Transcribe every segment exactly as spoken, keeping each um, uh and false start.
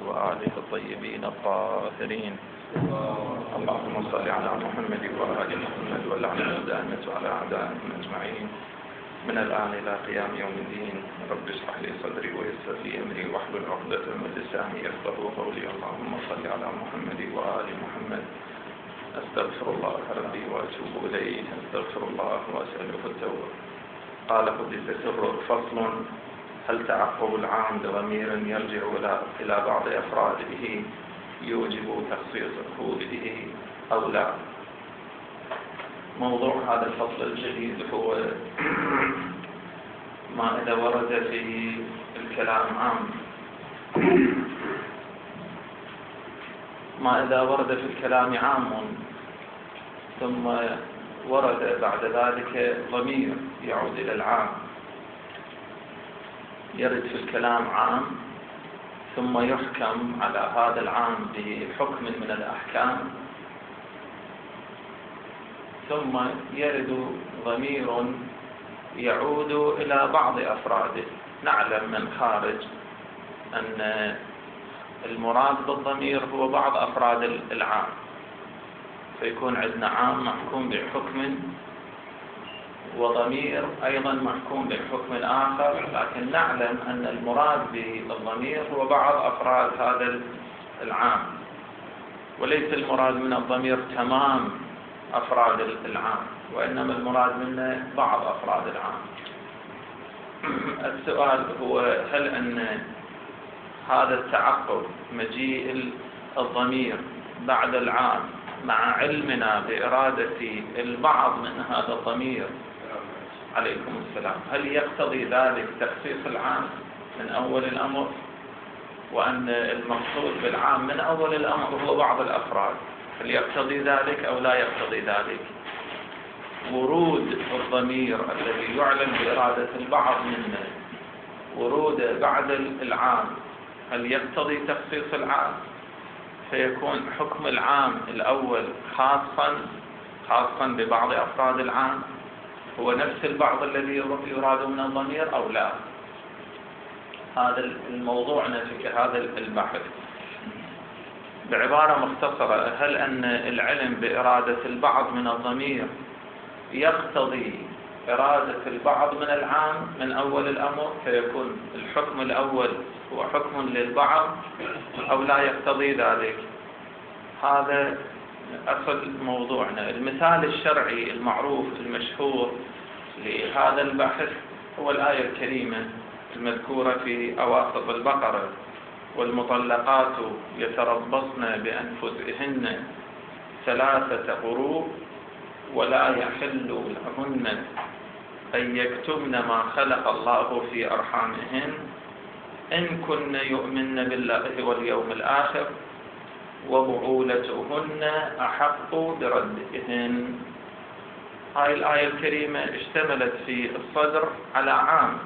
وآله الطيبين الطاهرين. اللهم صل على محمد وآل محمد واللعنة الدائمة على أعدائهم أجمعين من الآن إلى قيام يوم الدين. رب اشرح لي صدري ويسر لي أمري واحلل عقدة من لساني يفقهوا قولي. اللهم صل على محمد وآل محمد. أستغفر الله ربي وأتوب إليه، أستغفر الله وأسأله التوبة. قال قدس سره: فصل: هل تعقب العام بضمير يرجع إلى بعض أفراده يوجب تخصيص حدوده أو لا؟ موضوع هذا الفصل الجديد هو ما إذا ورد في الكلام عام ما إذا ورد في الكلام عام ثم ورد بعد ذلك ضمير يعود إلى العام، يرد في الكلام عام ثم يحكم على هذا العام بحكم من الأحكام، ثم يرد ضمير يعود إلى بعض أفراده. نعلم من خارج أن المراد بالضمير هو بعض أفراد العام، فيكون عندنا عام محكوم بحكم وضمير أيضا محكوم بحكم آخر، لكن نعلم أن المراد بالضمير هو بعض أفراد هذا العام، وليس المراد من الضمير تمام أفراد العام، وإنما المراد منه بعض أفراد العام. السؤال هو: هل أن هذا التعقب مجيء الضمير بعد العام مع علمنا بإرادة البعض من هذا الضمير عليكم السلام، هل يقتضي ذلك تخصيص العام من أول الأمر، وأن المقصود بالعام من أول الأمر هو بعض الأفراد؟ هل يقتضي ذلك أو لا يقتضي ذلك؟ ورود الضمير الذي يعلن بإرادة البعض منه ورود بعد العام هل يقتضي تخصيص العام، فيكون حكم العام الأول خاصا خاصا ببعض أفراد العام هو نفس البعض الذي يراد من الضمير أو لا؟ هذا الموضوع في هذا البحث. بعبارة مختصرة: هل أن العلم بإرادة البعض من الضمير يقتضي إرادة البعض من العام من أول الأمر، فيكون الحكم الأول هو حكم للبعض، أو لا يقتضي ذلك؟ هذا أصل موضوعنا. المثال الشرعي المعروف المشهور لهذا البحث هو الآية الكريمة المذكورة في أواسط البقرة: والمطلقات يتربصن بأنفسهن ثلاثة قروء ولا يحل لهن أن يكتمن ما خلق الله في أرحامهن إن كن يؤمن بالله واليوم الآخر وبعولتهن أحق بردهن. هاي الآية الكريمة اشتملت في الصدر على عام: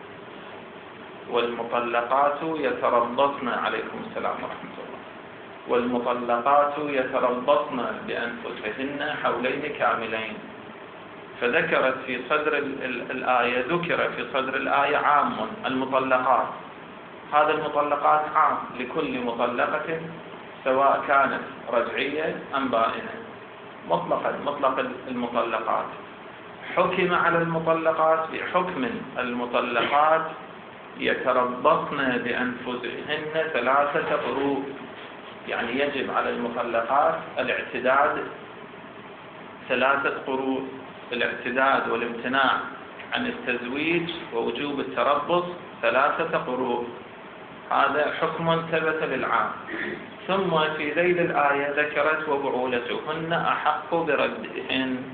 والمطلقات يتربصن عليكم السلام ورحمة الله والمطلقات يتربصن بأنفسهن حولين كاملين. فذكرت في صدر الآية ذكر في صدر الآية عام المطلقات. هذا المطلقات عام لكل مطلقة سواء كانت رجعية أم بائنة، مطلقا مطلق المطلقات. حكم على المطلقات بحكم المطلقات يتربصن بأنفسهن ثلاثة قروء، يعني يجب على المطلقات الاعتداد ثلاثة قروء، الاعتداد والامتناع عن التزويج ووجوب التربص ثلاثة قروء. هذا حكم ثبت للعام. ثم في ذيل الآية ذكرت: وبعولتهن أحق بردهن.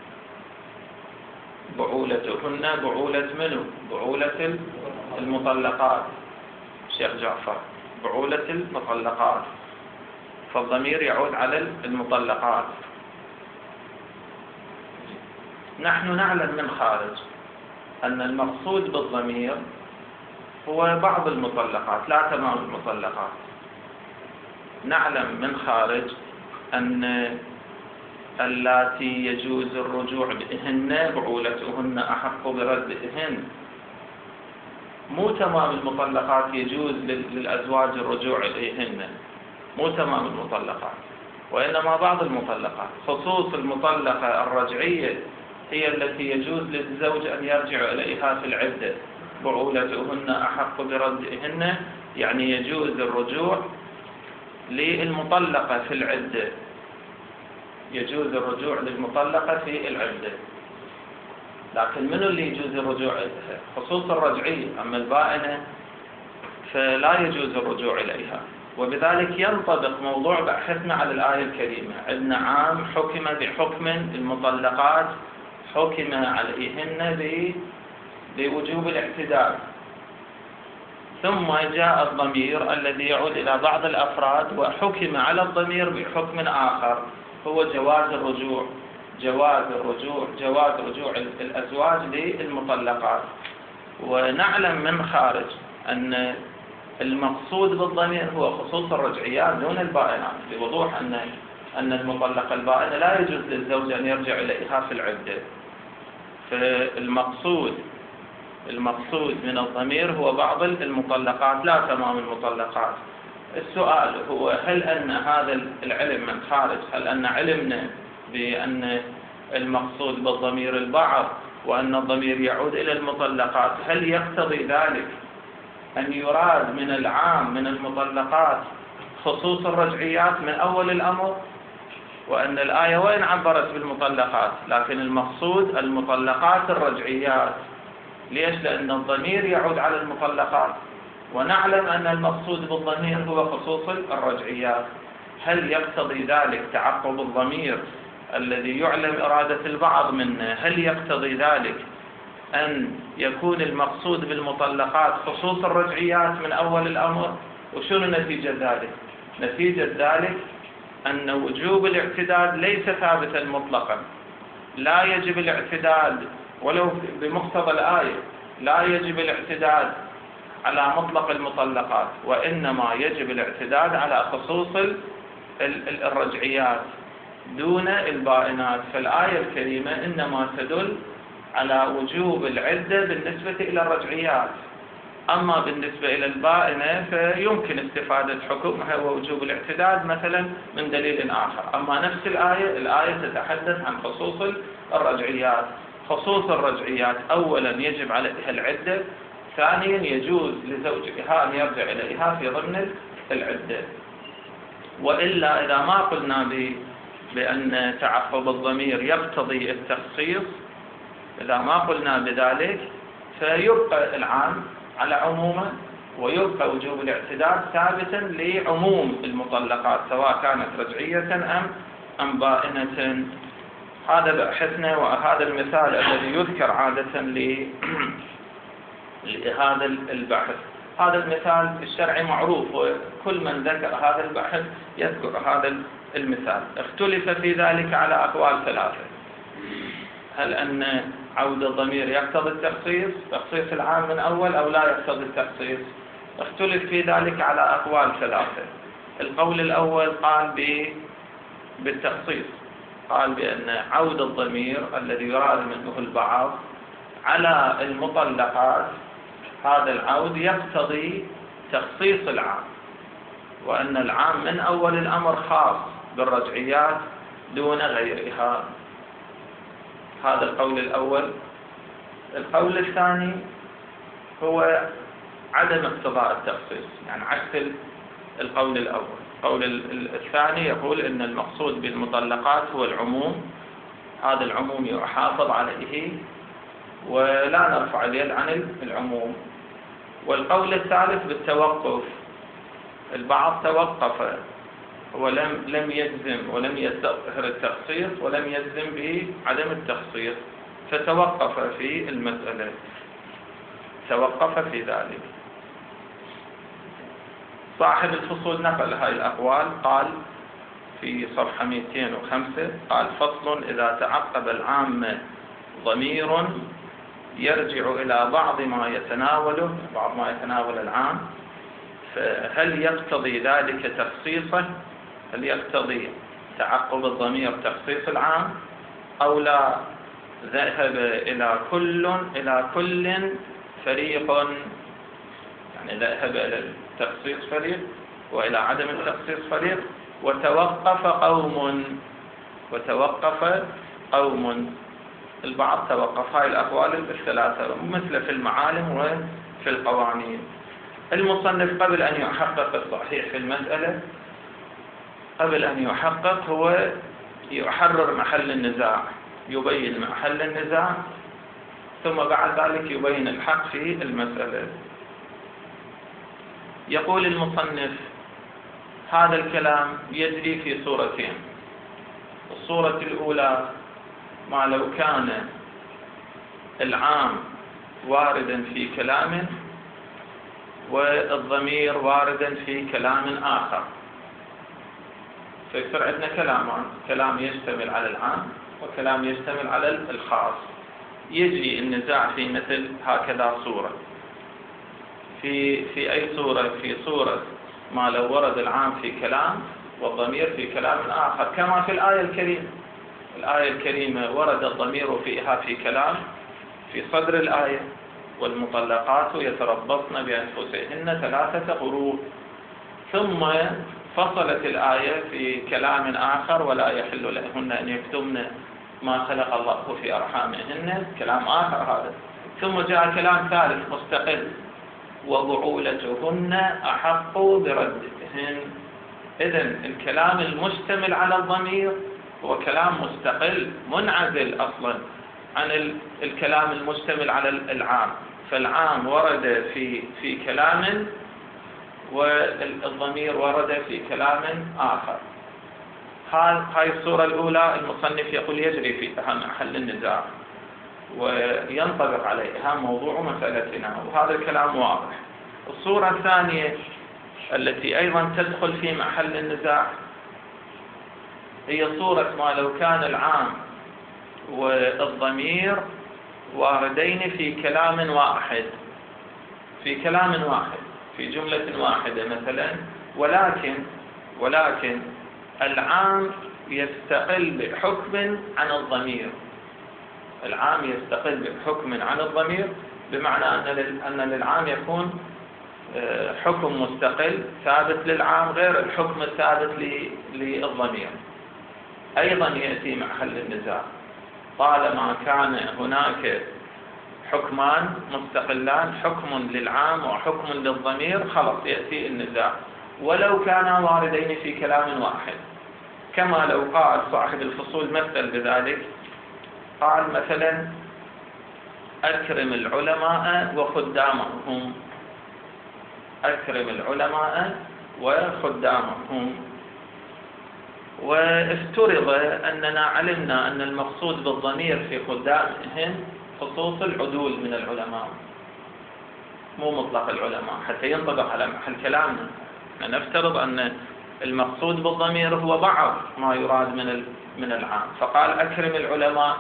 بعولتهن بعولة منه؟ بعولة المطلقات. شيخ جعفر، بعولة المطلقات، فالضمير يعود على المطلقات. نحن نعلم من خارج أن المقصود بالضمير هو بعض المطلقات لا تمام المطلقات. نعلم من خارج أن اللاتي يجوز الرجوع بهن بعولتهن أحق بردهن مو تمام المطلقات يجوز للأزواج الرجوع إليهن، مو تمام المطلقات، وإنما بعض المطلقات، خصوص المطلقة الرجعية هي التي يجوز للزوج أن يرجع إليها في العدة، بعولتهن أحق بردهن، يعني يجوز الرجوع للمطلقة في العدة، يجوز الرجوع للمطلقة في العدة. لكن منو اللي يجوز الرجوع إليها؟ خصوص الرجعية. أما البائنة فلا يجوز الرجوع إليها. وبذلك ينطبق موضوع بحثنا على الآية الكريمة. عندنا عام حكم بحكم المطلقات، حكم عليهن بوجوب الاعتداد، ثم جاء الضمير الذي يعود إلى بعض الأفراد وحكم على الضمير بحكم آخر هو جواز الرجوع، جواز الرجوع جواز رجوع الأزواج للمطلقات. ونعلم من خارج أن المقصود بالضمير هو خصوص الرجعيات دون البائنات، بوضوح أن أن المطلقة البائنة لا يجوز للزوج أن يرجع إليها في العدة. فالمقصود المقصود من الضمير هو بعض المطلقات لا تمام المطلقات. السؤال هو هل أن هذا العلم من خارج، هل أن علمنا بأن المقصود بالضمير البعض وأن الضمير يعود إلى المطلقات، هل يقتضي ذلك أن يراد من العام من المطلقات خصوص الرجعيات من أول الأمر، وأن الآية وين عبرت بالمطلقات لكن المقصود المطلقات الرجعيات؟ ليش؟ لأن الضمير يعود على المطلقات، ونعلم أن المقصود بالضمير هو خصوص الرجعيات. هل يقتضي ذلك تعقب الضمير الذي يعلم إرادة البعض منه، هل يقتضي ذلك أن يكون المقصود بالمطلقات خصوص الرجعيات من أول الأمر؟ وشنو نتيجة ذلك؟ نتيجة ذلك أن وجوب الاعتداد ليس ثابتا مطلقا، لا يجب الاعتداد ولو بمقتضى الآية، لا يجب الاعتداد على مطلق المطلقات، وإنما يجب الاعتداد على خصوص الرجعيات دون البائنات. فالآية الكريمة إنما تدل على وجوب العدة بالنسبة إلى الرجعيات، أما بالنسبة إلى البائنة فيمكن استفادة حكمها ووجوب الاعتداد مثلا من دليل آخر. أما نفس الآية الآية تتحدث عن خصوص الرجعيات. خصوص الرجعيات أولا يجب عليها العدة، ثانيا يجوز لزوجها أن يرجع إليها في ضمن العدة. وإلا إذا ما قلنا بأن تعقب الضمير يقتضي التخصيص، إذا ما قلنا بذلك فيبقى العام على عمومه، ويبقى وجوب الاعتداد ثابتا لعموم المطلقات سواء كانت رجعية أم أم بائنة. هذا بحثنا، وهذا المثال الذي يذكر عادة لهذا البحث. هذا المثال الشرعي معروف، وكل من ذكر هذا البحث يذكر هذا المثال. اختلف في ذلك على أقوال ثلاثة. هل أن عود الضمير يقتضي التخصيص، تخصيص العام من أول، أو لا يقتضي التخصيص؟ اختلف في ذلك على أقوال ثلاثة. القول الأول قال بالتخصيص، قال بأن عود الضمير الذي يراد منه البعض على المطلقات هذا العود يقتضي تخصيص العام، وأن العام من أول الأمر خاص بالرجعيات دون غيرها. هذا القول الأول. القول الثاني هو عدم اقتضاء التخصيص، يعني عكس القول الأول. القول الثاني يقول أن المقصود بالمطلقات هو العموم، هذا العموم يحافظ عليه ولا نرفع اليد عن العموم. والقول الثالث بالتوقف، البعض توقف ولم لم يجزم ولم يستظهر التخصيص ولم يجزم بعدم التخصيص، فتوقف في المسألة، توقف في ذلك. صاحب الفصول نقل هذه الأقوال، قال في صفحة مئتين وخمسة، قال: فصل: إذا تعقب العام ضمير يرجع إلى بعض ما يتناوله، بعض ما يتناول العام، فهل يقتضي ذلك تخصيصه؟ هل يقتضي تعقب الضمير تخصيص العام أو لا؟ ذهب إلى كل إلى كل فريق يعني ذهب إلى التخصيص فريق وإلى عدم التخصيص فريق، وتوقف قوم وتوقف قوم البعض توقف هاي الأقوال الثلاثة مثل في المعالم وفي القوانين. المصنف قبل أن يحقق الصحيح في المسألة، قبل أن يحقق هو يحرر محل النزاع، يبين محل النزاع، ثم بعد ذلك يبين الحق في المسألة. يقول المصنف: هذا الكلام يجري في صورتين. الصورة الأولى ما لو كان العام واردا في كلام والضمير واردا في كلام آخر، فيصير عندنا كلامان، كلام يشتمل على العام وكلام يشتمل على الخاص. يجي النزاع في مثل هكذا صورة. في في أي صورة؟ في صورة ما لو ورد العام في كلام والضمير في كلام آخر، كما في الآية الكريمة. الآية الكريمة ورد الضمير فيها في كلام في صدر الآية: والمطلقات يتربصن بأنفسهن ثلاثة قروء، ثم فصلت الآية في كلام آخر: ولا يحل لهن أن يكتمن ما خلق الله في أرحامهن، كلام آخر هذا. ثم جاء كلام ثالث مستقل: وبعولتهن أحق بردهن. إذن الكلام المشتمل على الضمير هو كلام مستقل منعزل أصلا عن الكلام المشتمل على العام، فالعام ورد في في كلام والضمير ورد في كلام آخر. هاي الصورة الأولى المصنف يقول يجري فيها محل النزاع وينطبق عليها موضوع مسألتنا، وهذا الكلام واضح. الصورة الثانية التي أيضا تدخل في محل النزاع هي صورة ما لو كان العام والضمير واردين في كلام واحد، في كلام واحد في جملة واحدة مثلا، ولكن ولكن العام يستقل بحكم عن الضمير. العام يستقل بحكم عن الضمير، بمعنى أن للعام يكون حكم مستقل ثابت للعام غير الحكم الثابت للضمير. أيضا يأتي محل النزاع طالما كان هناك حكمان مستقلان، حكم للعام وحكم للضمير، خلص يأتي النزاع ولو كانا واردين في كلام واحد. كما لو قال صاحب الفصول مثل بذلك، قال مثلا: أكرم العلماء وخدامهم، أكرم العلماء وخدامهم. وافترض أننا علمنا أن المقصود بالضمير في خدامهم خصوص العدول من العلماء، مو مطلق العلماء، حتى ينطبق على محل كلامنا. نفترض أن المقصود بالضمير هو بعض ما يراد من من العام، فقال أكرم العلماء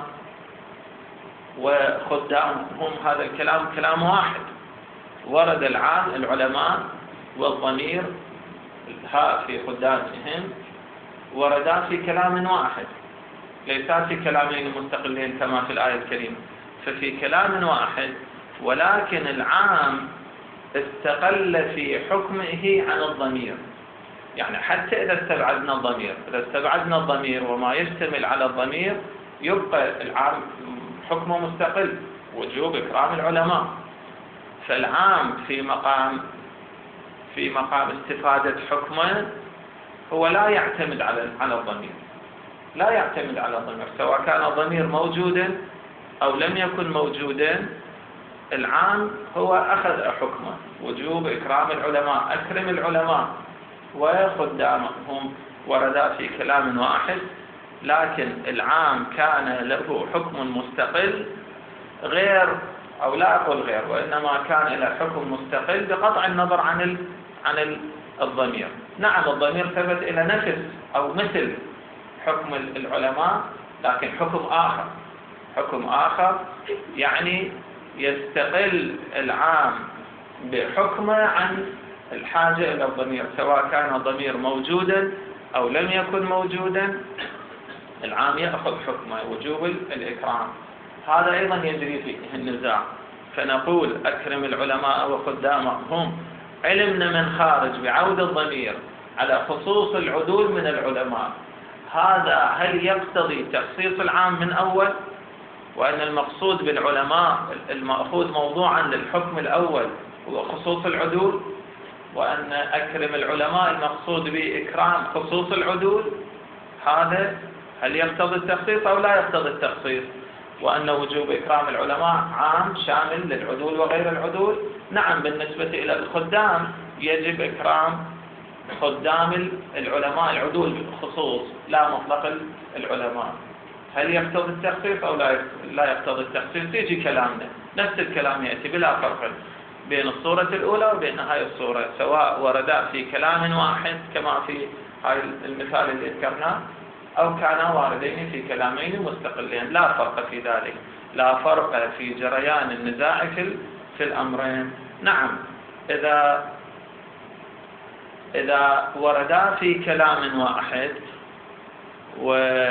وخدامهم. هذا الكلام كلام واحد، ورد العام العلماء والضمير ها في خدامهم وردان في كلام واحد، ليسا في كلامين مستقلين كما في الآية الكريمة. ففي كلام واحد، ولكن العام استقل في حكمه عن الضمير. يعني حتى إذا استبعدنا الضمير إذا استبعدنا الضمير وما يشتمل على الضمير، يبقى العام حكمه مستقل، وجوب إكرام العلماء. فالعام في مقام في مقام استفادة حكمه هو لا يعتمد على على الضمير، لا يعتمد على الضمير، سواء كان الضمير موجودا أو لم يكن موجودا. العام هو أخذ حكمه، وجوب إكرام العلماء، أكرم العلماء وخدامهم، وردا في كلام واحد، لكن العام كان له حكم مستقل غير، أو لا أقول غير، وإنما كان له حكم مستقل بقطع النظر عن عن الضمير. نعم الضمير ثبت إلى نفس أو مثل حكم العلماء، لكن حكم آخر، حكم آخر يعني يستقل العام بحكمه عن الحاجة إلى الضمير، سواء كان الضمير موجودا أو لم يكن موجودا. العام يأخذ حكمه وجوب الإكرام. هذا أيضا يجري فيه النزاع. فنقول أكرم العلماء وخدامهم علمنا من خارج بعود الضمير على خصوص العدول من العلماء، هذا هل يقتضي تخصيص العام من أول، وأن المقصود بالعلماء المأخوذ موضوعا للحكم الأول هو خصوص العدول، وأن أكرم العلماء المقصود بإكرام خصوص العدول؟ هذا هل يقتضي التخصيص أو لا يقتضي التخصيص؟ وأن وجوب إكرام العلماء عام شامل للعدول وغير العدول؟ نعم، بالنسبة إلى الخدام يجب إكرام خدام العلماء العدول بالخصوص لا مطلق العلماء. هل يقتضي التخصيص أو لا يقتضي التخصيص؟ يجي كلامنا نفس الكلام يأتي بلا فرق بين الصورة الأولى وبين هاي الصورة، سواء وردا في كلام واحد كما في هاي المثال اللي ذكرناه، أو كانا واردين في كلامين مستقلين، لا فرق في ذلك، لا فرق في جريان النزاع في في الأمرين. نعم، إذا إذا وردا في كلام واحد و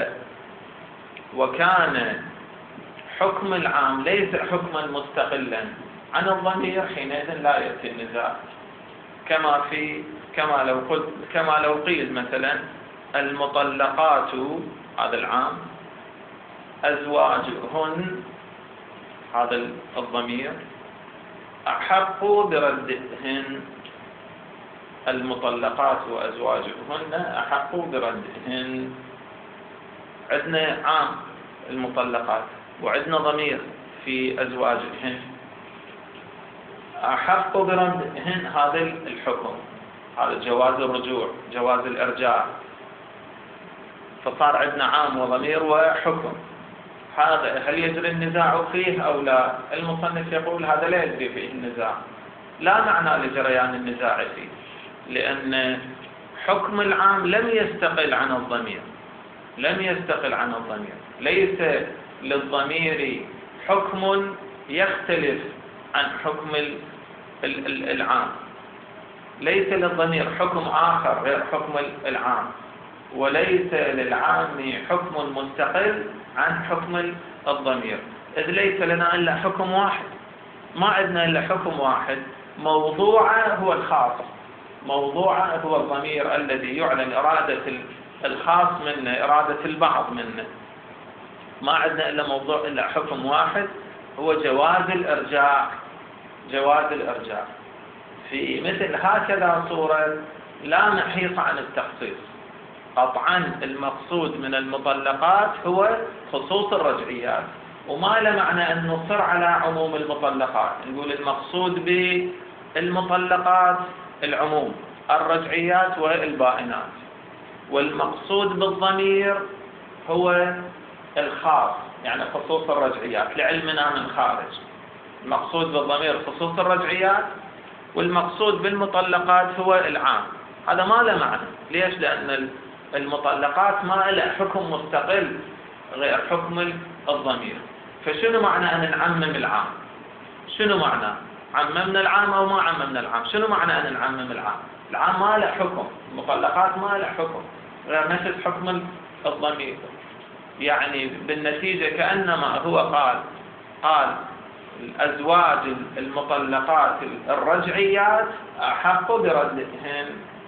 وكان حكم العام ليس حكما مستقلا عن الضمير، حينئذ لا يأتي النزاع، كما في كما لو قلت كما لو قيل مثلا المطلقات، هذا العام، أزواجهن، هذا الضمير، أحق بردهن، المطلقات وأزواجهن أحق بردهن. عندنا عام المطلقات وعندنا ضمير في أزواجهن، أحق بردهن هذا الحكم، هذا جواز الرجوع، جواز الإرجاع، فصار عندنا عام وضمير وحكم. هذا هل يجري النزاع فيه أو لا؟ المصنف يقول هذا لا يجري فيه النزاع، لا معنى لجريان النزاع فيه، لأن حكم العام لم يستقل عن الضمير، لم يستقل عن الضمير، ليس للضمير حكم يختلف عن حكم العام، ليس للضمير حكم آخر غير حكم العام، وليس للعام حكم مستقل عن حكم الضمير، إذ ليس لنا إلا حكم واحد، ما عندنا إلا حكم واحد، موضوعه هو الخاص، موضوعه هو الضمير الذي يعلن إرادة الخاص منه، إرادة البعض منه، ما عندنا إلا موضوع إلا حكم واحد هو جواز الإرجاع، جواز الإرجاع. في مثل هكذا صورة لا محيص عن التخصيص، قطعا المقصود من المطلقات هو خصوص الرجعيات، وما له معنى أن نصر على عموم المطلقات، نقول المقصود بالمطلقات العموم، الرجعيات والبائنات، والمقصود بالضمير هو الخاص، يعني خصوص الرجعيات لعلمنا من خارج، المقصود بالضمير خصوص الرجعيات، والمقصود بالمطلقات هو العام. هذا ما له معنى، ليش؟ لأن المطلقات ما له حكم مستقل غير حكم الضمير، فشنو معنى أن نعمم العام؟ شنو معنى عممنا العام أو ما عممنا العام؟ شنو معنى أن نعمم العام؟ العام ما له حكم، المطلقات ما له حكم غير نفس حكم الضمير، يعني بالنتيجة كأنما هو قال قال الأزواج المطلقات الرجعيات أحق بردهن،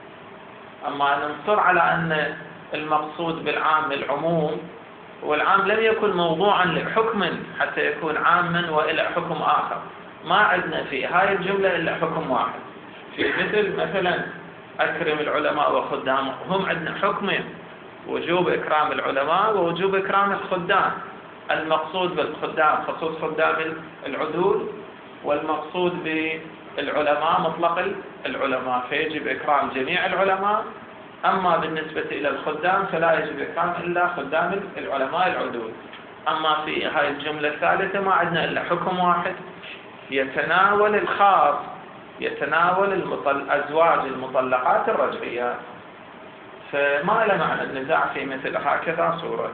أما ننصر على أن المقصود بالعام العموم، والعام لم يكن موضوعا لحكم حتى يكون عاما وإلى حكم آخر، ما عندنا في هاي الجملة إلا حكم واحد، في مثل مثلا أكرم العلماء وخدامهم، هم عندنا حكمين، وجوب إكرام العلماء ووجوب إكرام الخدام، المقصود بالخدام خصوص خدام العدول، والمقصود بالعلماء مطلق العلماء، فيجب إكرام جميع العلماء، أما بالنسبة إلى الخدام فلا يجب إكرام إلا خدام العلماء العدول. أما في هاي الجملة الثالثة ما عندنا إلا حكم واحد يتناول الخاص، يتناول الأزواج المطلقات الرجعيات، فما له معنى النزاع في مثل هكذا صورة.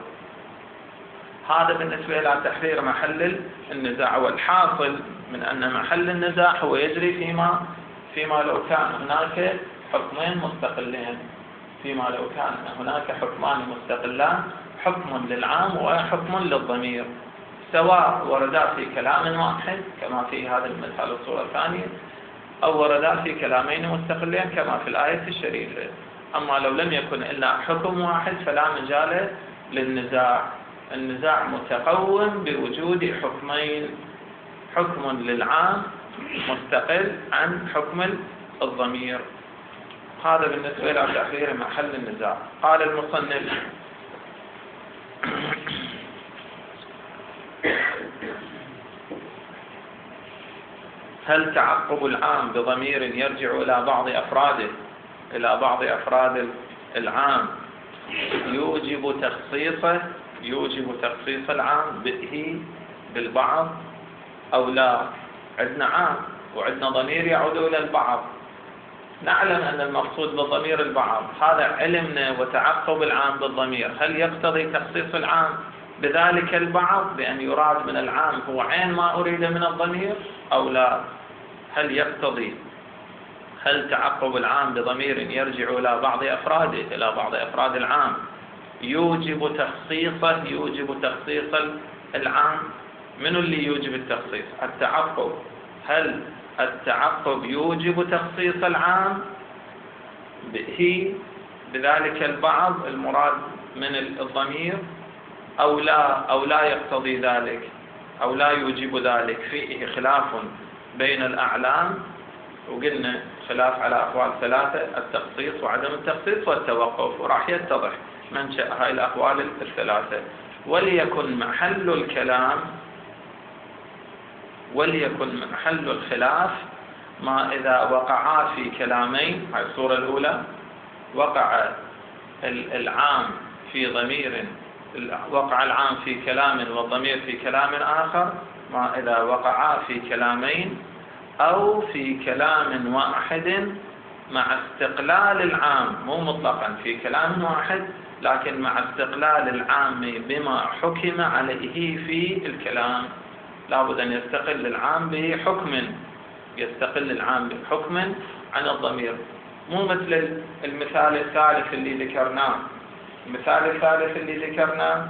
هذا بالنسبة إلى تحرير محل النزاع، والحاصل من أن محل النزاع هو يجري فيما فيما لو كان هناك حكمين مستقلين، فيما لو كان هناك حكمان مستقلان، حكم للعام وحكم للضمير، سواء وردا في كلام واحد كما في هذا المثال الصورة الثانية، أو وردا في كلامين مستقلين كما في الآية الشريفة. أما لو لم يكن إلا حكم واحد فلا مجال للنزاع. النزاع متقوم بوجود حكمين، حكم للعام مستقل عن حكم الضمير. هذا بالنسبة إلى تحرير محل النزاع. قال المصنف: هل تعقب العام بضمير يرجع إلى بعض أفراده إلى بعض أفراد العام يوجب تخصيصه يوجب تخصيص العام به بالبعض أو لا؟ عندنا عام وعندنا ضمير يعود إلى البعض. نعلم أن المقصود بالضمير البعض، هذا علمنا. وتعقب العام بالضمير هل يقتضي تخصيص العام بذلك البعض بأن يراد من العام هو عين ما أريد من الضمير أو لا؟ هل يقتضي هل تعقب العام بضمير يرجع إلى بعض أفراده إلى بعض أفراد العام يوجب تخصيصه يوجب تخصيص العام؟ من اللي يوجب التخصيص؟ التعقب. هل التعقب يوجب تخصيص العام به بذلك البعض المراد من الضمير أو لا أو لا يقتضي ذلك أو لا يوجب ذلك؟ فيه خلاف بين الأعلام، وقلنا خلاف على أقوال ثلاثة: التخصيص وعدم التخصيص والتوقف، وراح يتضح منشأ هاي الأقوال الثلاثة. وليكن محل الكلام وليكن محل الخلاف ما إذا وقعا في كلامين. هاي الصورة الأولى: وقع العام في ضمير وقع العام في كلام والضمير في كلام آخر، ما إذا وقعا في كلامين أو في كلام واحد مع استقلال العام، مو مطلقا في كلام واحد لكن مع استقلال العام بما حكم عليه في الكلام. لابد أن يستقل العام بحكم يستقل العام بحكم عن الضمير، مو مثل المثال الثالث اللي ذكرناه. المثال الثالث اللي ذكرناه: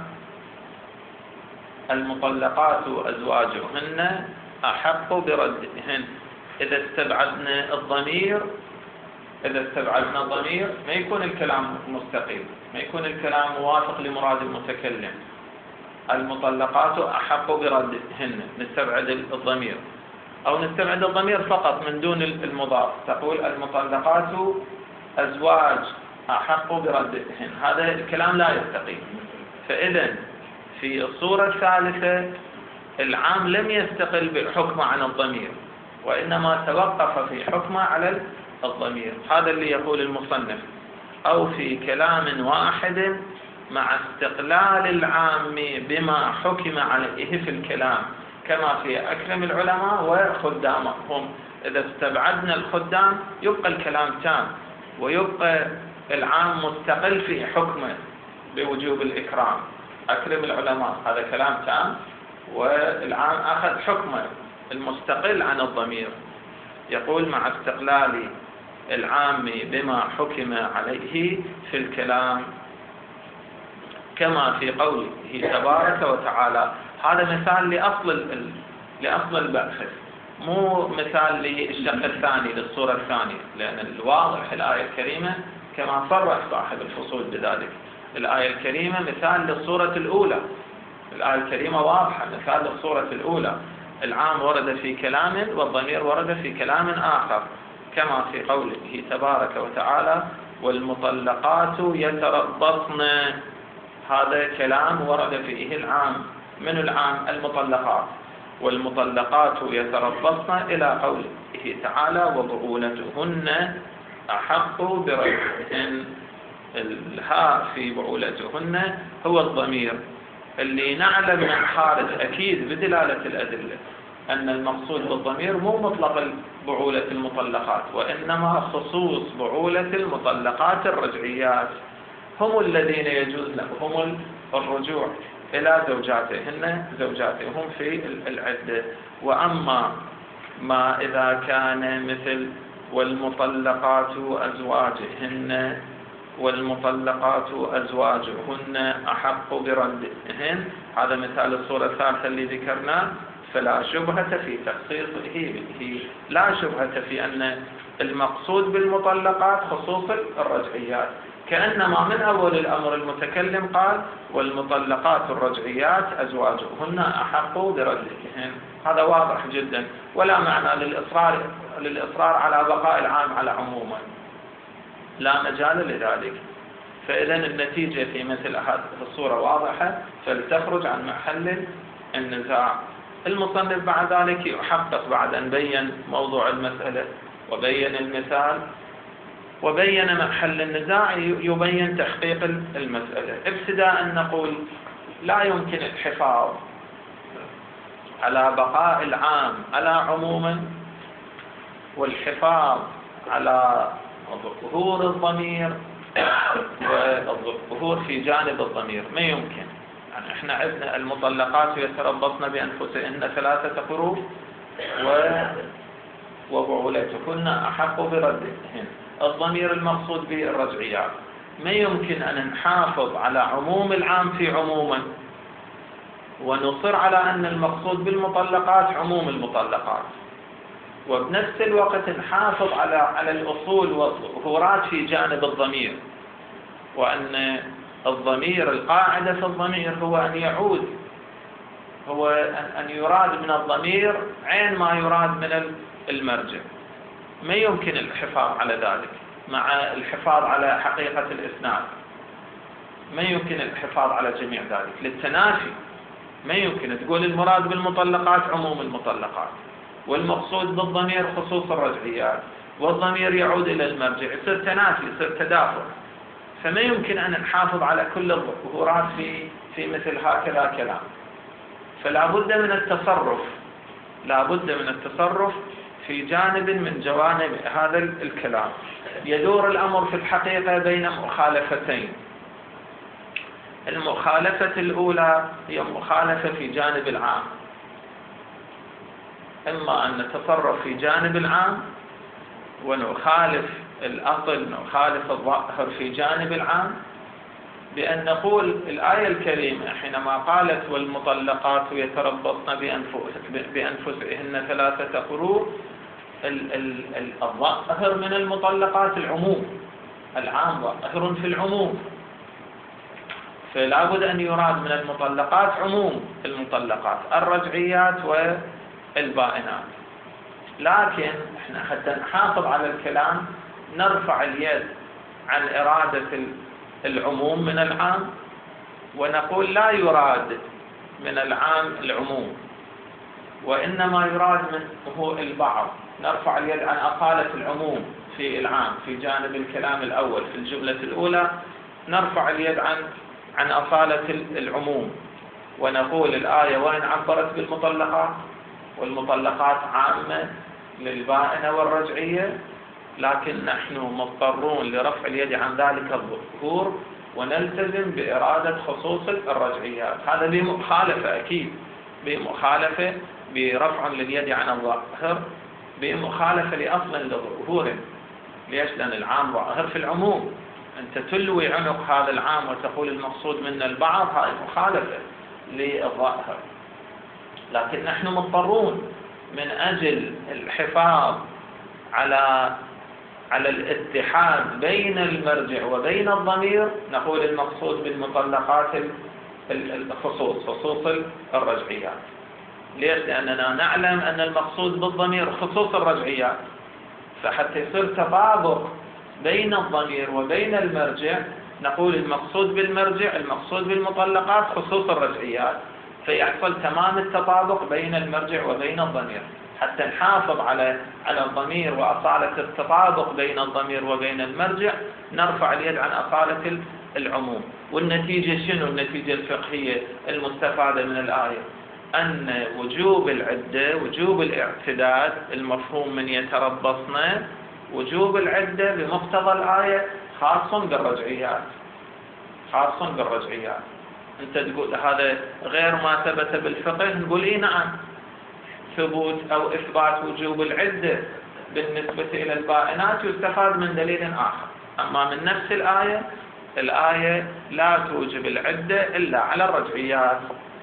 المطلقات أزواجهن أحق بردهن. إذا استبعدنا الضمير إذا استبعدنا الضمير ما يكون الكلام مستقيم، ما يكون الكلام موافق لمراد المتكلم. المطلقات أحق بردهن، نستبعد الضمير، أو نستبعد الضمير فقط من دون المضاف، تقول المطلقات أزواج أحق بردهن، هذا الكلام لا يستقيم. فإذا في الصورة الثالثة العام لم يستقل بالحكم عن الضمير، وإنما توقف في حكمه على الضمير. هذا اللي يقول المصنف: أو في كلام واحد مع استقلال العام بما حكم عليه في الكلام، كما في أكرم العلماء وخدامهم. إذا استبعدنا الخدام يبقى الكلام تام، ويبقى العام مستقل في حكمه بوجوب الإكرام. أكرم العلماء هذا كلام تام، والعام أخذ حكمه المستقل عن الضمير. يقول: مع استقلال العام بما حكم عليه في الكلام، كما في قوله تبارك وتعالى. هذا مثال لأصل ال... لأصل البحث، مو مثال للشق الثاني للصورة الثانية، لأن الواضح الآية الكريمة كما صرح صاحب الفصول بذلك. الآية الكريمة مثال للصورة الأولى، الآية الكريمة واضحة مثال للصورة الأولى. العام ورد في كلام والضمير ورد في كلام آخر، كما في قوله تبارك وتعالى: والمطلقات يتربصن. هذا كلام ورد فيه العام. من العام؟ المطلقات. والمطلقات يتربصن إلى قوله تعالى: وبعولتهن أحق بردهن. الهاء في بعولتهن هو الضمير اللي نعلم من خارج أكيد بدلالة الأدلة أن المقصود بالضمير مو مطلق بعولة المطلقات، وإنما خصوص بعولة المطلقات الرجعيات، هم الذين يجوز لهم الرجوع إلى زوجاتهن زوجاتهم في العدة. وأما ما إذا كان مثل والمطلقات أزواجهن والمطلقات أزواجهن أحق بردهن، هذا مثال الصورة الثالثة اللي ذكرناه. فلا شبهة في تخصيصه به، لا شبهة في أن المقصود بالمطلقات خصوص الرجعيات، كأنما من أول الأمر المتكلم قال والمطلقات الرجعيات أزواجهن أحق بردهن. هذا واضح جدا، ولا معنى للإصرار, للإصرار على بقاء العام على عموما، لا مجال لذلك. فإذا النتيجة في مثل هذه الصورة واضحة، فلتخرج عن محل النزاع. المصنف بعد ذلك يحقق بعد أن بين موضوع المسألة وبين المثال وبين محل النزاع، يبين تحقيق المسألة. ابتداء نقول لا يمكن الحفاظ على بقاء العام على عموما، والحفاظ على ظهور الضمير والظهور في جانب الضمير ما يمكن. يعني احنا عندنا المطلقات يتربصن بأنفسهن ثلاثة قروء وبعولتهن أحق بردهن. الضمير المقصود به الرجعيات. ما يمكن أن نحافظ على عموم العام في عموما ونصر على أن المقصود بالمطلقات عموم المطلقات، وبنفس الوقت نحافظ على على الأصول والظهورات في جانب الضمير، وأن الضمير القاعدة في الضمير هو أن يعود، هو أن يراد من الضمير عين ما يراد من المرجع. ما يمكن الحفاظ على ذلك مع الحفاظ على حقيقة الإسناد، ما يمكن الحفاظ على جميع ذلك للتنافي. ما يمكن تقول المراد بالمطلقات عموم المطلقات، والمقصود بالضمير خصوص الرجعيات، والضمير يعود إلى المرجع، يصير تنافي، يصير تدافع. فما يمكن أن نحافظ على كل الظهورات في في مثل هكذا كلام. فلا بد من التصرف، لا بد من التصرف في جانب من جوانب هذا الكلام. يدور الأمر في الحقيقة بين مخالفتين. المخالفة الأولى هي مخالفة في جانب العام، إما أن نتصرف في جانب العام ونخالف الأصل، نخالف الظاهر في جانب العام، بأن نقول الآية الكريمة حينما قالت والمطلقات يتربصن بأنفسهن ثلاثة قروء، الظاهر من المطلقات العموم، العام ظاهر في العموم، فلا بد أن يراد من المطلقات عموم المطلقات الرجعيات والبائنات. لكن احنا حتى نحافظ على الكلام نرفع اليد عن إرادة العموم من العام، ونقول لا يراد من العام العموم، وإنما يراد منه البعض. نرفع اليد عن أصالة العموم في العام في جانب الكلام الأول في الجملة الأولى، نرفع اليد عن عن أصالة العموم، ونقول الآية وإن عبرت بالمطلقات، والمطلقات عامة للبائنة والرجعية، لكن نحن مضطرون لرفع اليد عن ذلك الظهور ونلتزم بإرادة خصوص الرجعيات. هذا بمخالفة، أكيد بمخالفة برفع لليد عن الظاهر، بمخالفة لأصل لظهوره. ليش؟ لأن العام ظاهر في العموم. أنت تلوي عنق هذا العام وتقول المقصود من البعض، هذه مخالفة للظاهر. لكن نحن مضطرون من أجل الحفاظ على على الاتحاد بين المرجع وبين الضمير، نقول المقصود بالمطلقات الخصوص، خصوص الرجعيات. ليش؟ لأننا نعلم أن المقصود بالضمير خصوص الرجعيات، فحتى يصير تطابق بين الضمير وبين المرجع نقول المقصود بالمرجع المقصود بالمطلقات خصوص الرجعيات، فيحصل تمام التطابق بين المرجع وبين الضمير. حتى نحافظ على على الضمير وأصالة التطابق بين الضمير وبين المرجع، نرفع اليد عن أصالة العموم. والنتيجة شنو؟ النتيجة الفقهية المستفادة من الآية أن وجوب العدة، وجوب الاعتداد المفهوم من يتربصن، وجوب العدة بمقتضى الآية خاص بالرجعيات، خاص بالرجعيات. أنت تقول هذا غير ما ثبت بالفقه، نقول إيه نعم، ثبوت أو إثبات وجوب العدة بالنسبة إلى البائنات يستفاد من دليل آخر. أما من نفس الآية، الآية لا توجب العدة إلا على الرجعيات،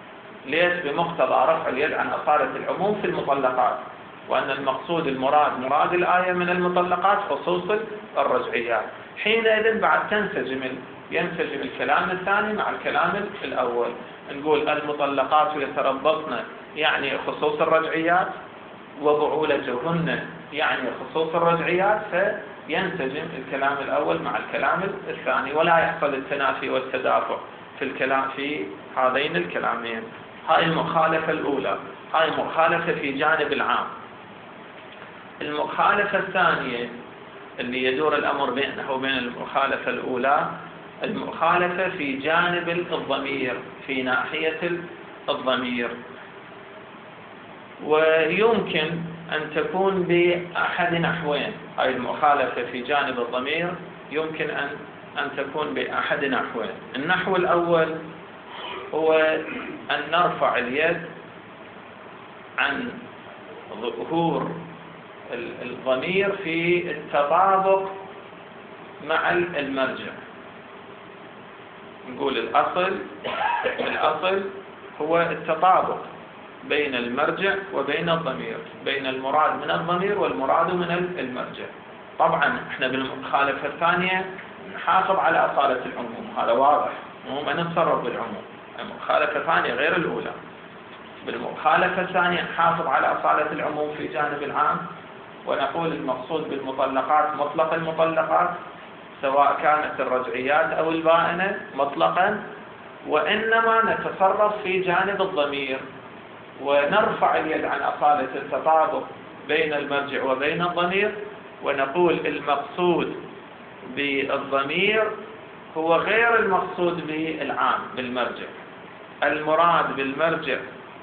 ليش؟ بمقتضى رفع اليد عن أصالة العموم في المطلقات، وأن المقصود المراد مراد الآية من المطلقات خصوص الرجعيات. حينئذ بعد تنسجم ينسجم الكلام الثاني مع الكلام الأول. نقول المطلقات يتربصن يعني خصوص الرجعيات، وبعولتهن يعني خصوص الرجعيات، فينسجم الكلام الأول مع الكلام الثاني، ولا يحصل التنافي والتدافع في الكلام في هذين الكلامين. هاي المخالفة الأولى، هاي مخالفة في جانب العام. المخالفة الثانية اللي يدور الأمر بينه وبين المخالفة الأولى، المخالفة في جانب الضمير، في ناحية الضمير، ويمكن أن تكون بأحد نحوين. هاي المخالفة في جانب الضمير يمكن أن أن تكون بأحد نحوين. النحو الأول هو أن نرفع اليد عن ظهور الضمير في التطابق مع المرجع. نقول الأصل الأصل هو التطابق بين المرجع وبين الضمير، بين المراد من الضمير والمراد من المرجع. طبعا احنا بالمخالفة الثانية نحافظ على أصالة العموم، هذا واضح، مو ما نتصرف بالعموم. المخالفة الثانية غير الأولى. بالمخالفة الثانية نحافظ على أصالة العموم في جانب العام، ونقول المقصود بالمطلقات مطلق المطلقات، سواء كانت الرجعيات أو البائنة مطلقا، وإنما نتصرف في جانب الضمير ونرفع اليد عن أصالة التطابق بين المرجع وبين الضمير، ونقول المقصود بالضمير هو غير المقصود بالعام بالمرجع. المراد بالمرجع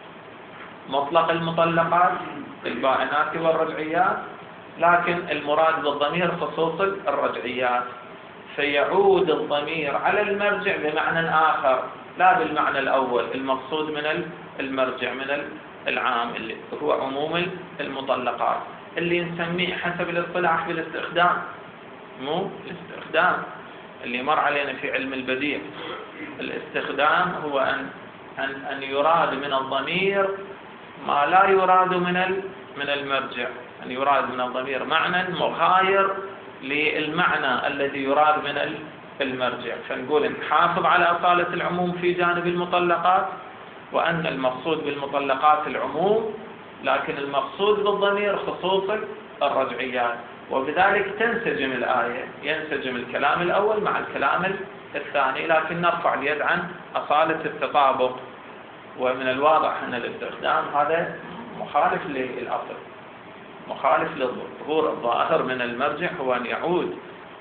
مطلق المطلقات البائنات والرجعيات، لكن المراد بالضمير خصوص الرجعيات، فيعود الضمير على المرجع بمعنى آخر لا بالمعنى الأول المقصود من المرجع من العام اللي هو عموم المطلقات، اللي نسميه حسب الاصطلاح بالاستخدام، مو الاستخدام اللي مر علينا في علم البديع. الاستخدام هو أن أن أن يراد من الضمير ما لا يراد من من المرجع، أن يراد من الضمير معنى مغاير للمعنى الذي يراد من المرجع. فنقول نحافظ على أصالة العموم في جانب المطلقات، وأن المقصود بالمطلقات العموم، لكن المقصود بالضمير خصوص الرجعيات، وبذلك تنسجم الآية، ينسجم الكلام الأول مع الكلام الثاني، لكن نرفع اليد عن أصالة التطابق. ومن الواضح أن الاستخدام هذا مخالف للأصل، مخالف للظهور. الظاهر من المرجع هو أن يعود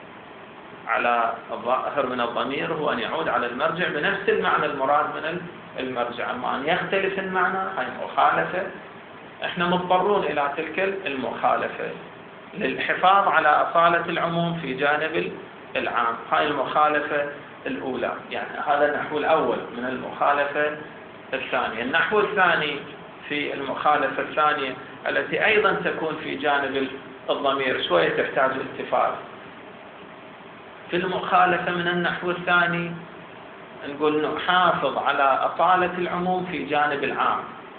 على الظاهر من الضمير هو أن يعود على المرجع بنفس المعنى المراد من المرجع، أما أن يختلف المعنى هاي مخالفة. احنا مضطرون إلى تلك المخالفة للحفاظ على أصالة العموم في جانب العام. هاي المخالفة الأولى، يعني هذا النحو الأول من المخالفة الثانية. النحو الثاني في المخالفة الثانية التي أيضا تكون في جانب الضمير شوية تحتاج التفات. في المخالفة من النحو الثاني نقول نحافظ على أصالة العموم في جانب العام.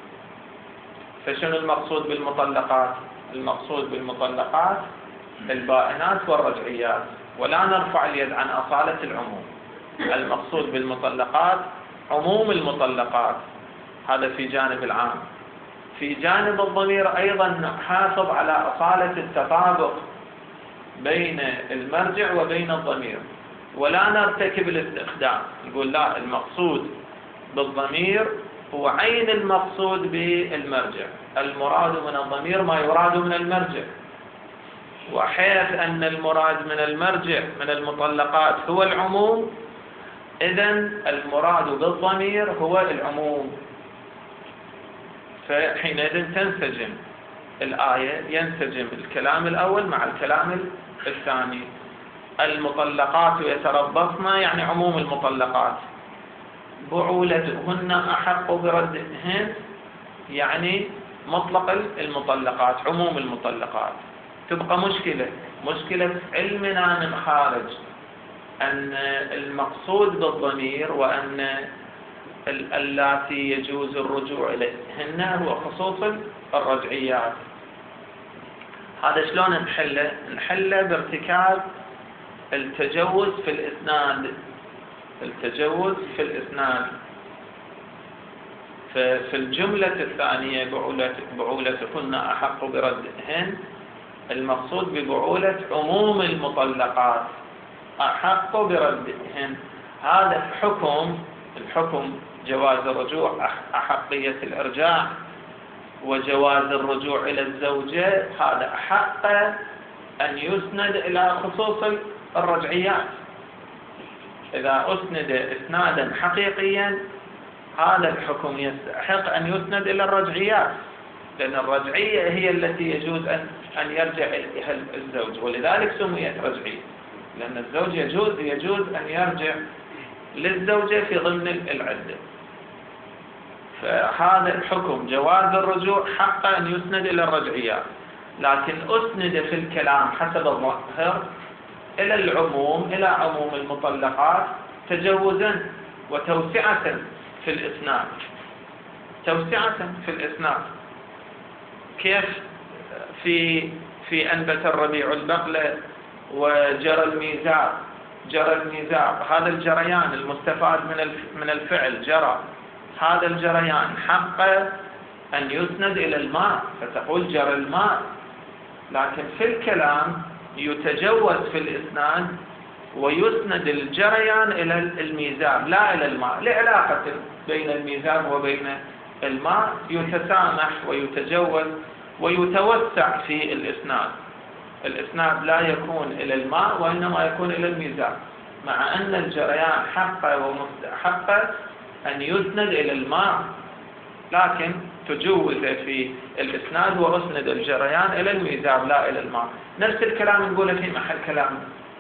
فشنو المقصود بالمطلقات؟ المقصود بالمطلقات البائنات والرجعيات، ولا نرفع اليد عن أصالة العموم. المقصود بالمطلقات عموم المطلقات، هذا في جانب العام. في جانب الضمير أيضا نحافظ على أصالة التطابق بين المرجع وبين الضمير، ولا نرتكب الاستخدام. نقول لا، المقصود بالضمير هو عين المقصود بالمرجع، المراد من الضمير ما يراد من المرجع. وحيث أن المراد من المرجع من المطلقات هو العموم، إذن المراد بالضمير هو العموم. فحينئذ تنسجم الآية، ينسجم الكلام الأول مع الكلام الثاني. المطلقات يتربصن يعني عموم المطلقات، بعولتهن أحق بردهن يعني مطلق المطلقات عموم المطلقات. تبقى مشكلة مشكلة علمنا من خارج أن المقصود بالضمير وأن اللاتي يجوز الرجوع إليهن هو خصوص الرجعيات. هذا شلون نحله؟ نحله بارتكاب التجوز في الإسناد. التجوز في الإسناد في الجملة الثانية بعولة بعولة كنا أحق بردهن، المقصود ببعولة عموم المطلقات أحق بردهن. هذا حكم الحكم جواز الرجوع، أحقية الإرجاع وجواز الرجوع إلى الزوجة، هذا أحق أن يسند إلى خصوص الرجعيات. إذا أسند إسنادا حقيقيا هذا الحكم يستحق أن يسند إلى الرجعيات، لأن الرجعية هي التي يجوز أن أن يرجع إليها الزوج، ولذلك سميت رجعية، لأن الزوج يجوز يجوز أن يرجع للزوجة في ضمن العدة. فهذا الحكم جواز الرجوع حق أن يسند إلى الرجعيات، لكن أسند في الكلام حسب الظاهر إلى العموم، إلى عموم المطلقات تجوزا وتوسعة في الإسناد. توسعة في الإسناد كيف؟ في في أنبت الربيع البقلة وجرى الميزاب. جرى الميزاب هذا الجريان المستفاد من من الفعل جرى، هذا الجريان حق أن يسند إلى الماء، فتقول جرى الماء، لكن في الكلام يتجوز في الإسناد ويسند الجريان إلى الميزاب لا إلى الماء، لعلاقة بين الميزاب وبين الماء يتسامح ويتجوز ويتوسع في الإسناد. الإسناد لا يكون إلى الماء وإنما يكون إلى الميزاب، مع أن الجريان حق ومستحق أن يسند إلى الماء، لكن تجوز في الإسناد وأسند الجريان إلى الميزاب لا إلى الماء. نفس الكلام نقوله في محل كلام،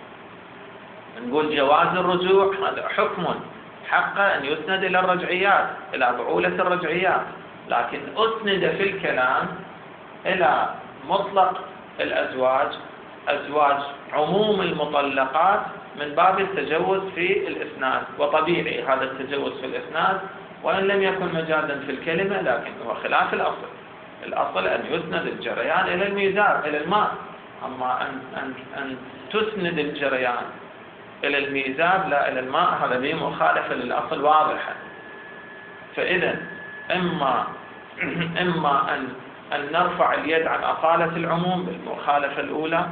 نقول جواز الرجوع هذا حكم حق أن يسند إلى الرجعيات، إلى بعولة الرجعيات، لكن أسند في الكلام إلى مطلق الأزواج، أزواج عموم المطلقات، من باب التجوز في الإسناد. وطبيعي هذا التجوز في الإسناد وإن لم يكن مجازا في الكلمة، لكن هو خلاف الأصل. الأصل أن يسند الجريان إلى الميزاب إلى الماء، أما أن, أن, أن تسند الجريان إلى الميزاب لا إلى الماء، هذا به مخالفة للأصل واضحة. فإذا إما إما أن أن نرفع اليد عن أصالة العموم بالمخالفة الأولى،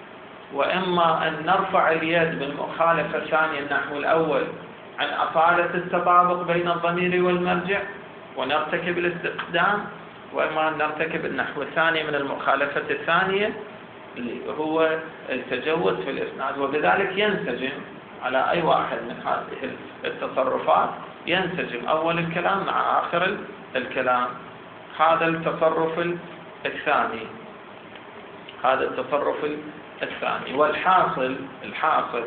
وإما أن نرفع اليد بالمخالفة الثانية النحو الأول عن أصالة التطابق بين الضمير والمرجع ونرتكب الاستقدام، وإما أن نرتكب النحو الثاني من المخالفة الثانية اللي هو التجوز في الإسناد. وبذلك ينسجم على أي واحد من هذه التصرفات، ينسجم أول الكلام مع آخر الكلام. هذا التصرف الثاني هذا التصرف الثاني والحاصل الحاصل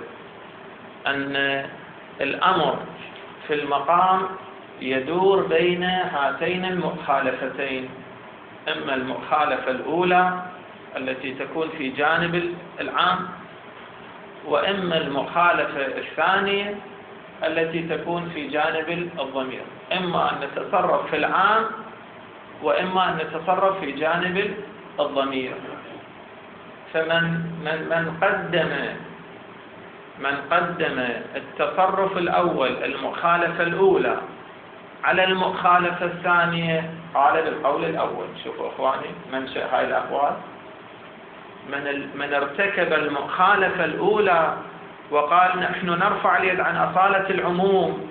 أن الأمر في المقام يدور بين هاتين المخالفتين، إما المخالفة الأولى التي تكون في جانب العام، وإما المخالفة الثانية التي تكون في جانب الضمير، إما أن نتصرف في العام وإما أن نتصرف في جانب الضمير. فمن من من قدم من قدم التصرف الأول المخالفة الأولى على المخالفة الثانية قال بالقول الأول. شوفوا إخواني منشأ هاي الأقوال، من من ارتكب المخالفة الأولى وقال نحن نرفع اليد عن أصالة العموم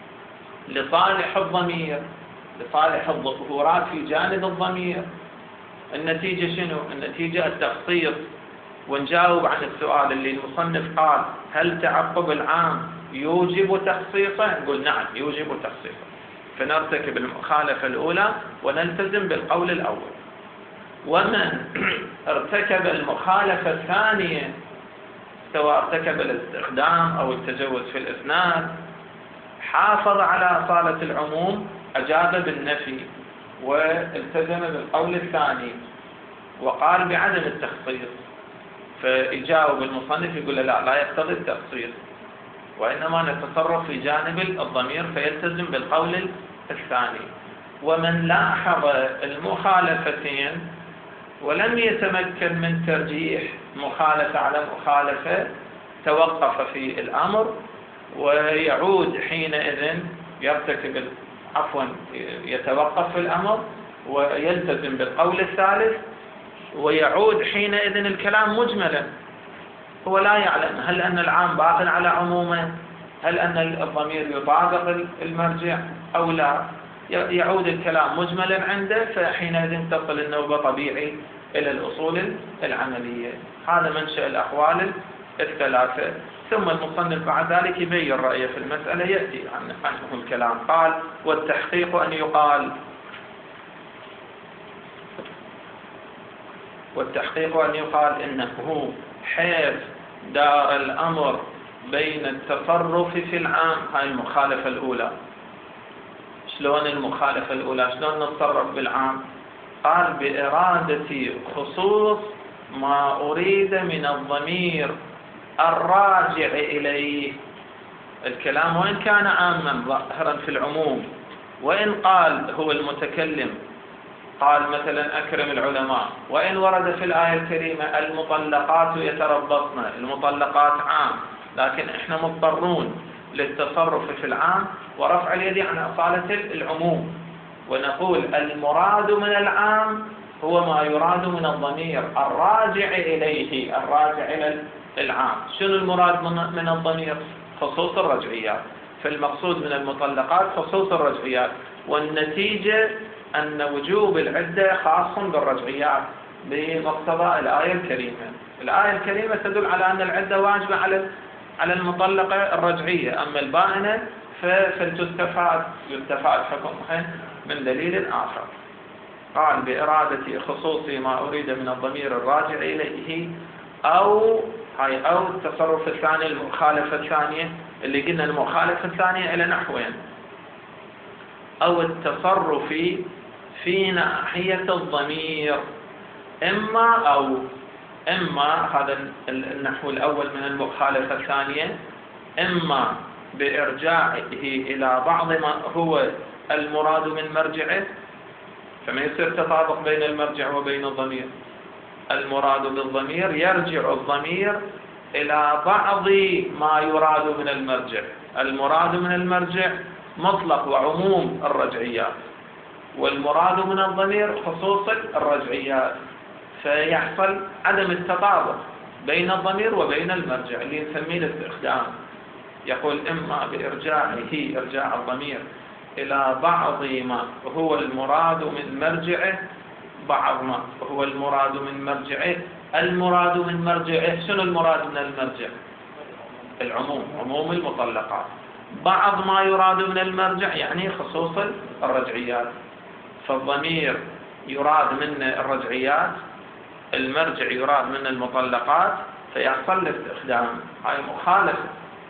لصالح الضمير، لصالح الظهورات في جانب الضمير، النتيجة شنو؟ النتيجة التخصيص. ونجاوب عن السؤال اللي المصنف قال هل تعقب العام يوجب تخصيصه؟ نقول نعم يوجب تخصيصه، فنرتكب المخالفة الأولى ونلتزم بالقول الأول. ومن ارتكب المخالفة الثانية سواء ارتكب الاستخدام أو التجوز في الإسناد حافظ على أصالة العموم، أجاب بالنفي والتزم بالقول الثاني وقال بعدم التخصيص، فيجاوب المصنف يقول لا لا يقتضي التخصيص. وإنما نتصرف في جانب الضمير فيلتزم بالقول الثاني. ومن لاحظ المخالفتين ولم يتمكن من ترجيح مخالفة على مخالفة توقف في الأمر، ويعود حينئذ يرتكب عفوا يتوقف في الأمر ويلتزم بالقول الثالث، ويعود حينئذ الكلام مجملا. هو لا يعلم هل أن العام باق على عمومه، هل أن الضمير يطابق المرجع أو لا. يعود الكلام مجملا عنده، فحينئذ تصل النوبة طبيعي إلى الأصول العملية. هذا منشأ الأقوال الثلاثة. ثم المصنف بعد ذلك يبين رأيه في المسألة، يأتي عنه الكلام. قال: والتحقيق أن يقال والتحقيق أن يقال إنه حيث دار الأمر بين التصرف في العام. هاي المخالفة الأولى. شلون المخالفة الأولى؟ شلون نتصرف بالعام؟ قال: بإرادة خصوص ما أريد من الضمير الراجع إليه. الكلام وإن كان عاما ظاهرا في العموم، وإن قال هو المتكلم قال مثلا أكرم العلماء، وإن ورد في الآية الكريمة المطلقات يتربصن، المطلقات عام، لكن إحنا مضطرون للتصرف في العام ورفع اليد عن أصالة العموم، ونقول المراد من العام هو ما يراد من الضمير الراجع إليه، الراجع إلى العام. شنو المراد من الضمير؟ خصوص الرجعيات. فالمقصود من المطلقات خصوص الرجعيات، والنتيجة أن وجوب العدة خاص بالرجعيات بمقتضى الآية الكريمة. الآية الكريمة تدل على أن العدة واجبة على على المطلقة الرجعية، أما البائنة فلتستفاد يستفاد حكمها من دليل آخر. قال: بإرادة خصوص ما أريد من الضمير الراجع إليه، أو هاي أو التصرف الثاني المخالفة الثانية اللي قلنا المخالفة الثانية إلى نحوين، أو التصرف في ناحية الضمير، إما أو إما هذا النحو الأول من المخالفة الثانية، إما بإرجاعه إلى بعض ما هو المراد من مرجعه، فما يصير تطابق بين المرجع وبين الضمير. المراد بالضمير يرجع الضمير إلى بعض ما يراد من المرجع. المراد من المرجع مطلق وعموم الرجعيات، والمراد من الضمير خصوص الرجعيات، فيحصل عدم التطابق بين الضمير وبين المرجع اللي نسميه الاستخدام. يقول: إما بإرجاعه إرجاع الضمير إلى بعض ما هو المراد من مرجعه، بعض ما هو المراد من مرجعه. المراد من مرجعه، شنو المراد من المرجع؟ العموم، عموم المطلقات. بعض ما يراد من المرجع يعني خصوص الرجعيات، فالضمير يراد من الرجعيات، المرجع يراد من المطلقات، فيحصل الاستخدام. هاي مخالفة.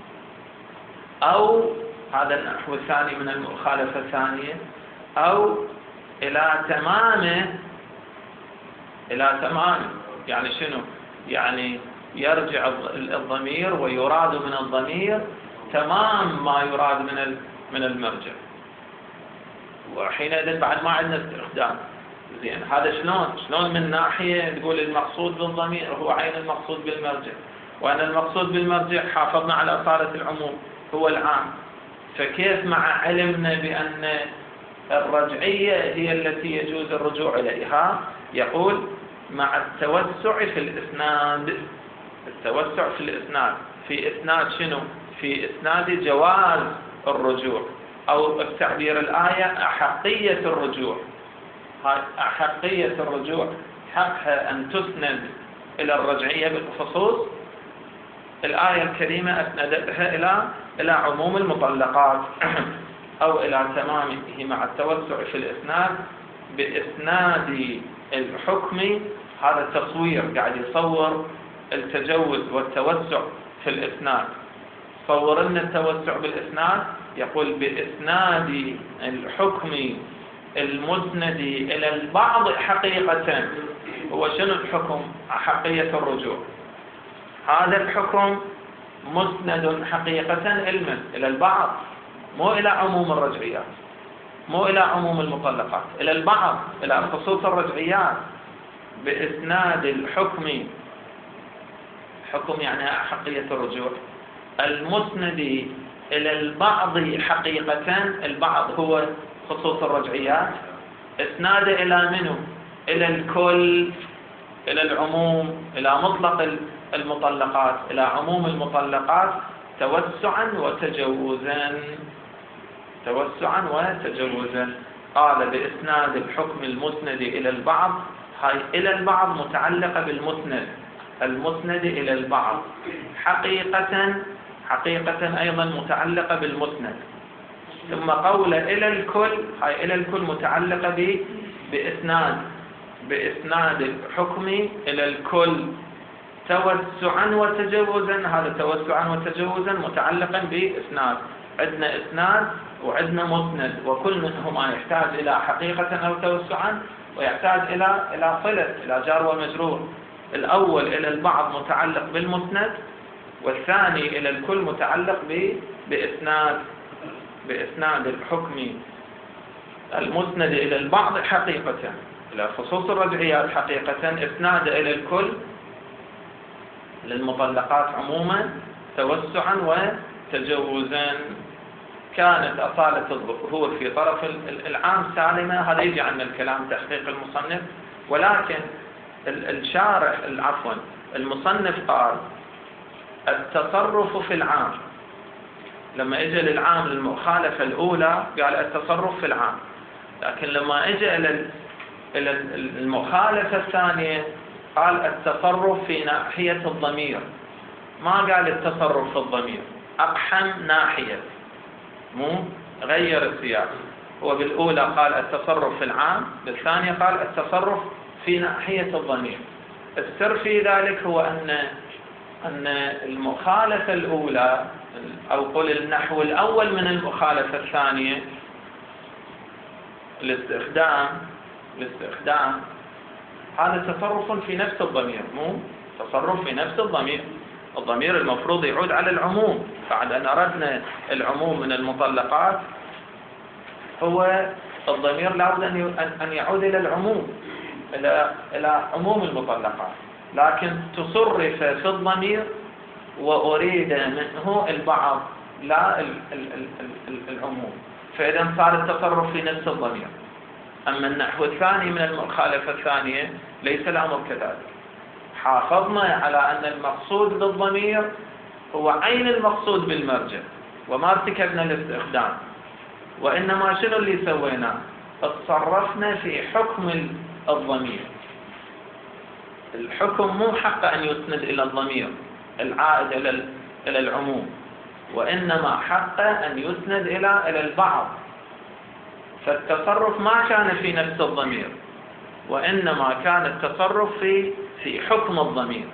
أو هذا النحو الثاني من المخالفة الثانية، أو إلى تمامه. إلى تمامه يعني شنو؟ يعني يرجع الضمير ويراد من الضمير تمام ما يراد من من المرجع، وحينئذ بعد ما عندنا استخدام. زين، هذا شلون؟ شلون من ناحية تقول المقصود بالضمير هو عين المقصود بالمرجع، وأن المقصود بالمرجع حافظنا على أصالة العموم هو العام، فكيف مع علمنا بأن الرجعية هي التي يجوز الرجوع إليها؟ يقول: مع التوسع في الإسناد. التوسع في الإسناد، في إسناد شنو؟ في إسناد جواز الرجوع، أو التعبير الآية أحقية الرجوع. هاي أحقية الرجوع، حقها أن تسند إلى الرجعية بالخصوص. الآية الكريمة أسندتها إلى إلى عموم المطلقات أو إلى تمامه مع التوسع في الإسناد بإسناد الحكم. هذا التصوير قاعد يصور التجوز والتوسع في الإسناد. صور لنا التوسع بالإسناد، يقول: بإسناد الحكم المسند إلى البعض حقيقة. هو شنو الحكم؟ حقية الرجوع. هذا الحكم مسند حقيقة إلى البعض، مو إلى عموم الرجعيات، مو إلى عموم المطلقات، إلى البعض، إلى خصوص الرجعيات، بإسناد الحكم، حكم يعني أحقية الرجوع، المسند إلى البعض حقيقة، البعض هو خصوص الرجعيات، إسناد إلى منه؟ إلى الكل، إلى العموم، إلى مطلق المطلقات، إلى عموم المطلقات، توسعا وتجوزا، توسعا وتجوزا. قال بإسناد الحكم المسند إلى البعض، هاي إلى البعض متعلقة بالمسند، المسند إلى البعض حقيقة، حقيقة أيضا متعلقة بالمسند. ثم قول إلى الكل، هاي إلى الكل متعلقة ب بإسناد بإسناد الحكم إلى الكل توسعا وتجوزا، هذا توسعا وتجوزا متعلقا بإسناد. عندنا إسناد وعندنا مسند، وكل منهما يحتاج إلى حقيقة أو توسعا، ويحتاج إلى إلى صلة، إلى جار ومجرور. الأول إلى البعض متعلق بالمسند، والثاني إلى الكل متعلق بإسناد بإسناد الحكم المسند إلى البعض حقيقة، إلى خصوص الرجعيات حقيقة، إسناد إلى الكل للمطلقات عموما توسعا وتجوزا. كانت أصالة الظهور في طرف العام سالمة، هذا يجي عن الكلام تحقيق المصنف، ولكن الشارح عفوا المصنف قال التصرف في العام، لما اجى للعام للمخالفة الأولى قال التصرف في العام، لكن لما اجى إلى المخالفة الثانية قال التصرف في ناحية الضمير، ما قال التصرف في الضمير، أقحم ناحية، مو غير السياق. هو بالأولى قال التصرف في العام، بالثانية قال التصرف في ناحية الضمير. السر في ذلك هو أن أن المخالفة الأولى، أو قل النحو الأول من المخالفة الثانية، الاستخدام الاستخدام هذا تصرف في نفس الضمير، مو تصرف في نفس الضمير. الضمير المفروض يعود على العموم، بعد أن أردنا العموم من المطلقات هو الضمير لابد أن يعود إلى العموم، إلى إلى عموم المطلقات، لكن تصرف في الضمير وأريد منه البعض لا العموم، فإذا صار التصرف في نفس الضمير. أما النحو الثاني من المخالفة الثانية ليس الأمر كذلك. حافظنا على أن المقصود بالضمير هو عين المقصود بالمرجع، وما ارتكبنا الاستخدام، وإنما شنو اللي سويناه؟ اتصرفنا في حكم الضمير. الحكم مو حق أن يسند إلى الضمير العائد إلى إلى العموم، وإنما حق أن يسند إلى إلى البعض. فالتصرف ما كان في نفس الضمير، وإنما كان التصرف في في حكم الضمير.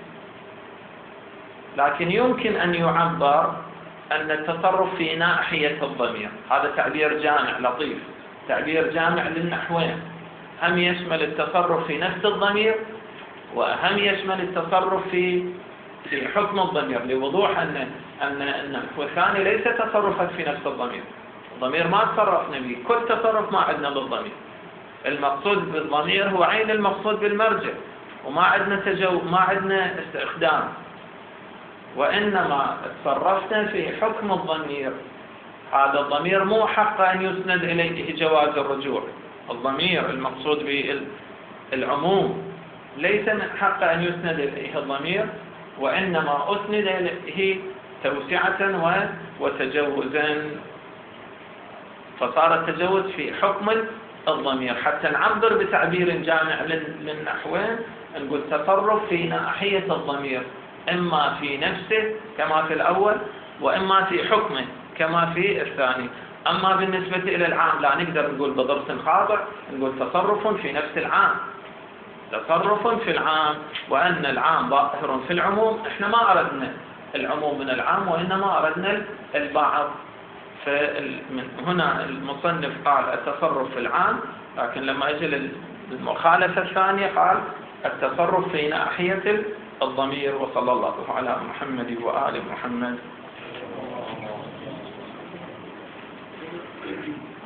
لكن يمكن أن يعبر أن التصرف في ناحية الضمير، هذا تعبير جامع لطيف، تعبير جامع للنحوين، هم يشمل التصرف في نفس الضمير، وهم يشمل التصرف في في حكم الضمير، لوضوح أن أن النحو الثاني ليس تصرفا في نفس الضمير. الضمير ما تصرفنا به، كل تصرف ما عندنا بالضمير. المقصود بالضمير هو عين المقصود بالمرجع، وما عندنا تجو ما عندنا استخدام، وإنما تصرفنا في حكم الضمير. هذا الضمير مو حق أن يسند إليه جواز الرجوع. الضمير المقصود بالعموم ليس من حق أن يسند إليه الضمير، وإنما أسند إليه توسعة وتجوزا، فصار التجوز في حكم الضمير. حتى نعبر بتعبير جامع للنحوين، نقول تصرف في ناحية الضمير، إما في نفسه كما في الأول، وإما في حكمه كما في الثاني. أما بالنسبة إلى العام لا نقدر نقول بضرس خاضع، نقول تصرف في نفس العام، تصرف في العام، وأن العام ظاهر في العموم. إحنا ما أردنا العموم من العام، وإنما أردنا البعض. فمن هنا المصنف قال التصرف في العام، لكن لما أجل المخالفة الثانية قال التصرف في ناحية الضمير. وصلى الله على محمد وآل محمد.